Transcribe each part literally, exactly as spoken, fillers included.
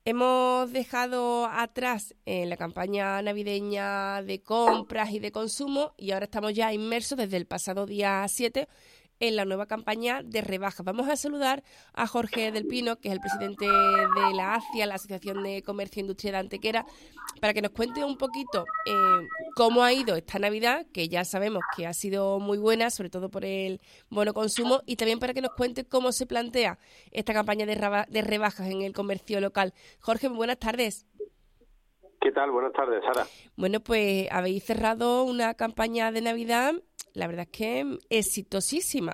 Hemos dejado atrás eh, la campaña navideña de compras y de consumo y ahora estamos ya inmersos desde el pasado día siete en la nueva campaña de rebajas. Vamos a saludar a Jorge del Pino, que es el presidente de la ACIA, la Asociación de Comercio e Industria de Antequera, para que nos cuente un poquito eh, cómo ha ido esta Navidad, que ya sabemos que ha sido muy buena, sobre todo por el bono consumo, y también para que nos cuente cómo se plantea esta campaña de, raba- de rebajas en el comercio local. Jorge, muy buenas tardes. ¿Qué tal? Buenas tardes, Sara. Bueno, pues habéis cerrado una campaña de Navidad, la verdad es que exitosísima.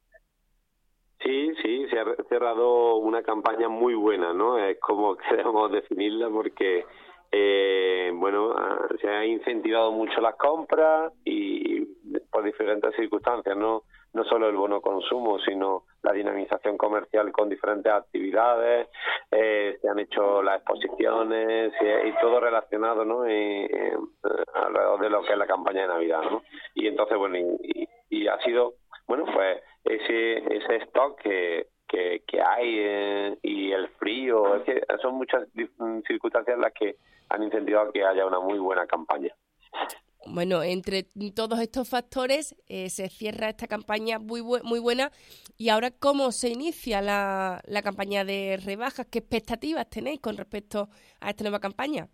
Sí, sí, se ha cerrado una campaña muy buena, ¿no? Es como queremos definirla porque, eh, bueno, se ha incentivado mucho las compras y por diferentes circunstancias, ¿no? No solo el bono consumo, sino la dinamización comercial con diferentes actividades, eh, se han hecho las exposiciones y todo relacionado, ¿no? Eh, eh, alrededor de lo que es la campaña de Navidad, ¿no? Y entonces, bueno, y, y ha sido, bueno, pues ese ese stock que que, que hay eh, y el frío, es que son muchas circunstancias las que han incentivado que haya una muy buena campaña. Bueno, entre todos estos factores eh, se cierra esta campaña muy bu- muy buena. Y ahora, ¿cómo se inicia la, la campaña de rebajas? ¿Qué expectativas tenéis con respecto a esta nueva campaña?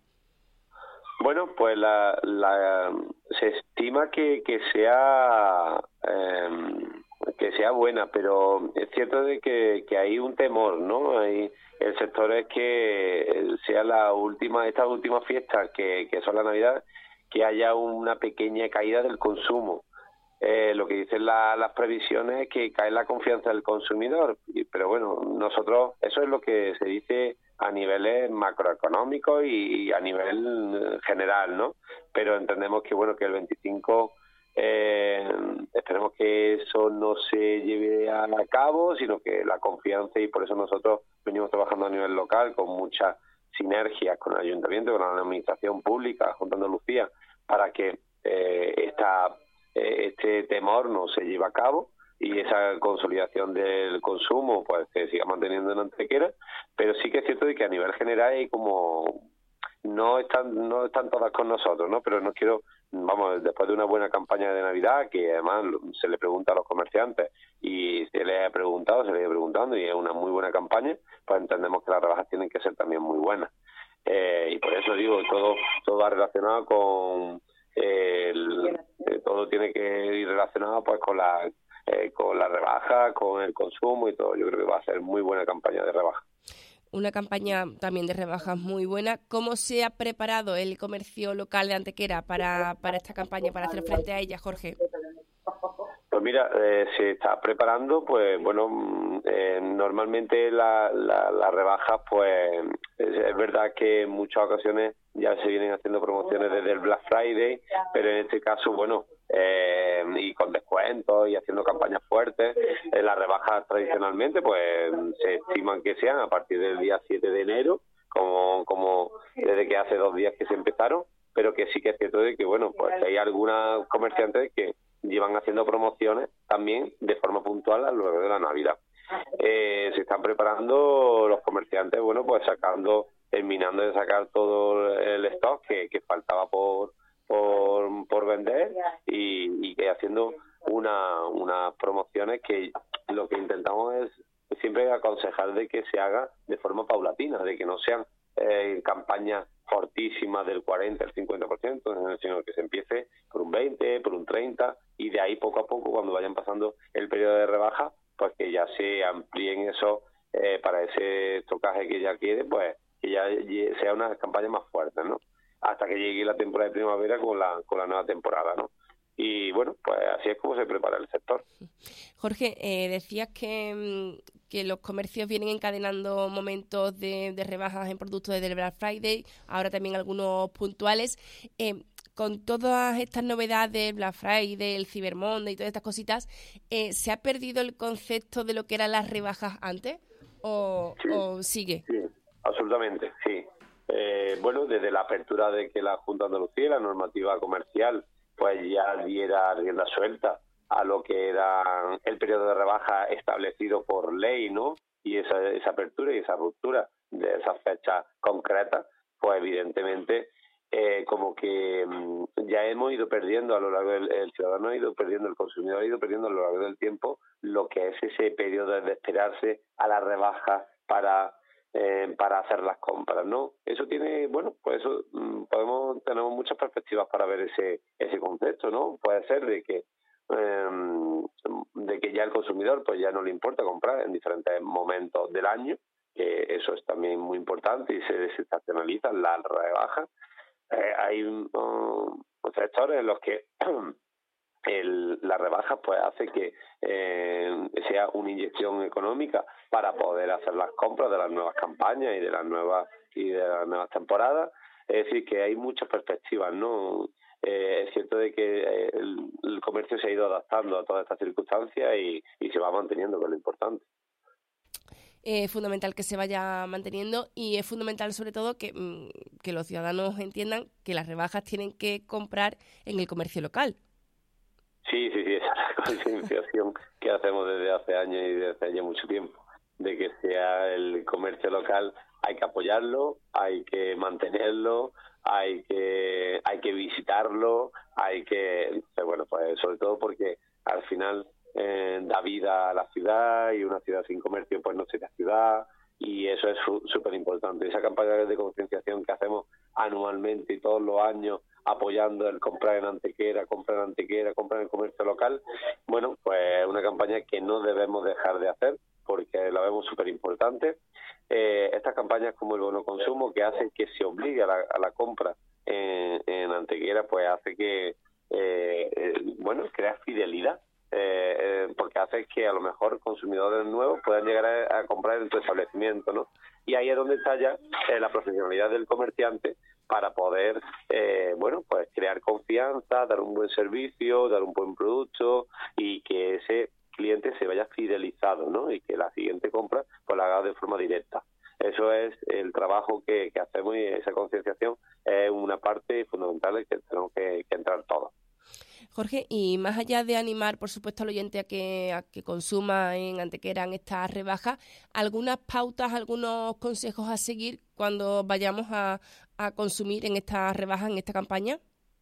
Bueno, pues la, la se estima que, que sea eh, que sea buena, pero es cierto de que, que hay un temor, ¿no? Hay, el sector es que sea la última, estas últimas fiestas que, que son la Navidad, que haya una pequeña caída del consumo. Eh, lo que dicen la, las previsiones es que cae la confianza del consumidor, y, pero bueno, nosotros, eso es lo que se dice a niveles macroeconómicos y a nivel general, ¿no? Pero entendemos que, bueno, que el veinticinco, eh, esperemos que eso no se lleve a cabo, sino que la confianza, y por eso nosotros venimos trabajando a nivel local con muchas sinergias con el ayuntamiento, con la administración pública, Junta de Andalucía, para que eh, esta este temor no se lleve a cabo y esa consolidación del consumo pues se siga manteniendo en Antequera, pero sí que es cierto de que a nivel general hay como no están no están todas con nosotros, ¿no? Pero no quiero, vamos, después de una buena campaña de Navidad, que además se le pregunta a los comerciantes y se les ha preguntado, se les ha preguntando y es una muy buena campaña, pues entendemos que las rebajas tienen que ser también muy buenas. Eh, y por eso digo, todo todo va relacionado con el, eh, todo tiene que ir relacionado pues con la eh, con la rebaja, con el consumo y todo. Yo creo que va a ser muy buena campaña de rebaja. Una campaña también de rebajas muy buena. ¿Cómo se ha preparado el comercio local de Antequera para, para esta campaña, para hacer frente a ella, Jorge? Pues mira, eh, se está preparando, pues bueno, eh, normalmente la, la, las rebajas, pues es, es verdad que en muchas ocasiones ya se vienen haciendo promociones desde el Black Friday, pero en este caso, bueno, eh, y con descuentos y haciendo campañas fuertes, eh, las rebajas tradicionalmente, pues se estiman que sean a partir del día siete de enero, como, como desde que hace dos días que se empezaron, pero que sí que es cierto de que, bueno, pues hay algunas comerciantes que llevan haciendo promociones también de forma puntual a lo largo de la Navidad. Eh, se están preparando los comerciantes, bueno, pues sacando, terminando de sacar todo el stock que, que faltaba por, por por vender y, y que haciendo una unas promociones que lo que intentamos es siempre aconsejar de que se haga de forma paulatina, de que no sean eh, campañas fortísimas del cuarenta, el cincuenta por ciento, sino que se empiece por un veinte, por un treinta y de ahí poco a poco, cuando vayan pasando el periodo de rebaja, pues que ya se amplíen eso eh, para ese estocaje que ya quiere, pues que ya sea una campaña más fuerte, ¿no? Hasta que llegue la temporada de primavera con la con la nueva temporada, ¿no? Y bueno, pues así es como se prepara el sector. Jorge, eh, decías que, que los comercios vienen encadenando momentos de, de rebajas en productos desde el Black Friday, ahora también algunos puntuales. Eh, con todas estas novedades, Black Friday, el Cyber Monday y todas estas cositas, eh, ¿se ha perdido el concepto de lo que eran las rebajas antes o, Sí, o sigue? sí, absolutamente, sí. Eh, bueno, desde la apertura de que la Junta de Andalucía, la normativa comercial, pues ya diera rienda suelta a lo que era el periodo de rebaja establecido por ley, ¿no? Y esa, esa apertura y esa ruptura de esas fechas concretas, pues evidentemente eh, como que um, ya hemos ido perdiendo a lo largo del el ciudadano ha ido perdiendo, el consumidor ha ido perdiendo a lo largo del tiempo lo que es ese periodo de esperarse a la rebaja para eh, para hacer las compras, ¿no? Eso tiene, bueno, pues eso um, podemos tenemos muchas perspectivas para ver ese ese concepto, ¿no? Puede ser de que um, de que ya el consumidor pues ya no le importa comprar en diferentes momentos del año, que eso es también muy importante y se desestacionalizan las rebajas. Eh, hay um, sectores en los que el, la rebaja pues hace que eh, sea una inyección económica para poder hacer las compras de las nuevas campañas y de las nuevas y de las nuevas temporadas. Es decir, que hay muchas perspectivas, ¿no? Eh, es cierto de que el, el comercio se ha ido adaptando a todas estas circunstancias y, y se va manteniendo, que es lo importante. Es fundamental que se vaya manteniendo y es fundamental sobre todo que, que los ciudadanos entiendan que las rebajas tienen que comprar en el comercio local. Sí, sí, sí, esa es la concienciación que hacemos desde hace años y desde hace ya mucho tiempo, de que sea el comercio local, hay que apoyarlo, hay que mantenerlo, hay que hay que visitarlo, hay que, bueno, pues sobre todo porque al final Eh, da vida a la ciudad y una ciudad sin comercio pues no sería ciudad y eso es súper importante. Esa campaña de concienciación que hacemos anualmente y todos los años apoyando el comprar en Antequera, comprar en Antequera, comprar en el comercio local, bueno, pues es una campaña que no debemos dejar de hacer porque la vemos súper importante. Eh, estas campañas como el bono consumo que hacen que se obligue a la, a la compra en, en Antequera, pues hace que, eh, eh, bueno, crea fidelidad. Eh, eh, porque hace que a lo mejor consumidores nuevos puedan llegar a, a comprar en tu establecimiento, ¿no? Y ahí es donde está ya eh, la profesionalidad del comerciante para poder, eh, bueno, pues crear confianza, dar un buen servicio, dar un buen producto y que ese cliente se vaya fidelizado, ¿no? Y que la siguiente compra pues la haga de forma directa. Eso es el trabajo que, que hacemos y esa concienciación es una parte fundamental en que tenemos que, que entrar todos. Jorge, y más allá de animar, por supuesto, al oyente a que, a que consuma en Antequera en estas rebajas, ¿algunas pautas, algunos consejos a seguir cuando vayamos a, a consumir en estas rebajas, en esta campaña?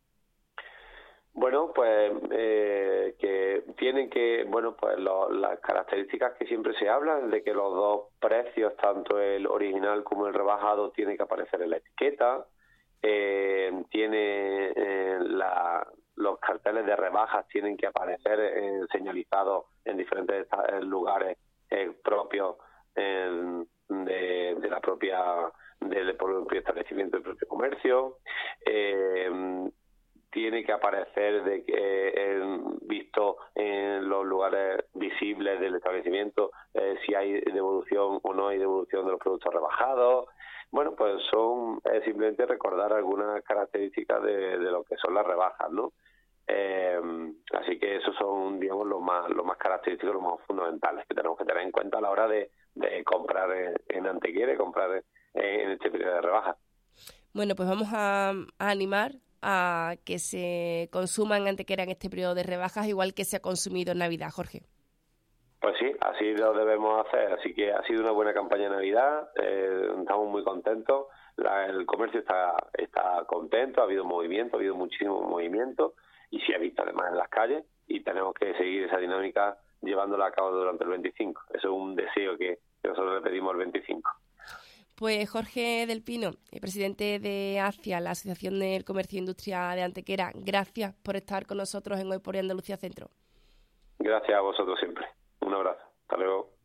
Bueno, pues eh, que tienen que, bueno, pues lo, las características que siempre se hablan de que los dos precios, tanto el original como el rebajado, tiene que aparecer en la etiqueta, eh, tiene eh, la los carteles de rebajas tienen que aparecer eh, señalizados en diferentes lugares eh, propios eh, de, de la propia del propio establecimiento, del propio comercio. Eh, tiene que aparecer de que eh, visto en los lugares visibles del establecimiento eh, si hay devolución o no hay devolución de los productos rebajados. Bueno, pues son eh, simplemente recordar algunas características de, de lo que son las rebajas, ¿no? Eh, así que esos son, digamos, los más los más característicos, los más fundamentales que tenemos que tener en cuenta a la hora de, de comprar en, en Antequera y comprar en, en este periodo de rebajas. Bueno, pues vamos a, a animar a que se consuma en Antequera en este periodo de rebajas, igual que se ha consumido en Navidad, Jorge. Pues sí, así lo debemos hacer. Así que ha sido una buena campaña de Navidad, eh, estamos muy contentos. La, el comercio está está contento, ha habido movimiento, ha habido muchísimo movimiento y se ha visto además en las calles y tenemos que seguir esa dinámica llevándola a cabo durante el veinticinco. Eso es un deseo que, que nosotros le pedimos el veinticinco. Pues Jorge del Pino, el presidente de ACIA, la Asociación del Comercio e Industria de Antequera, gracias por estar con nosotros en Hoy por Andalucía Centro. Gracias a vosotros siempre. Un abrazo. Hasta luego.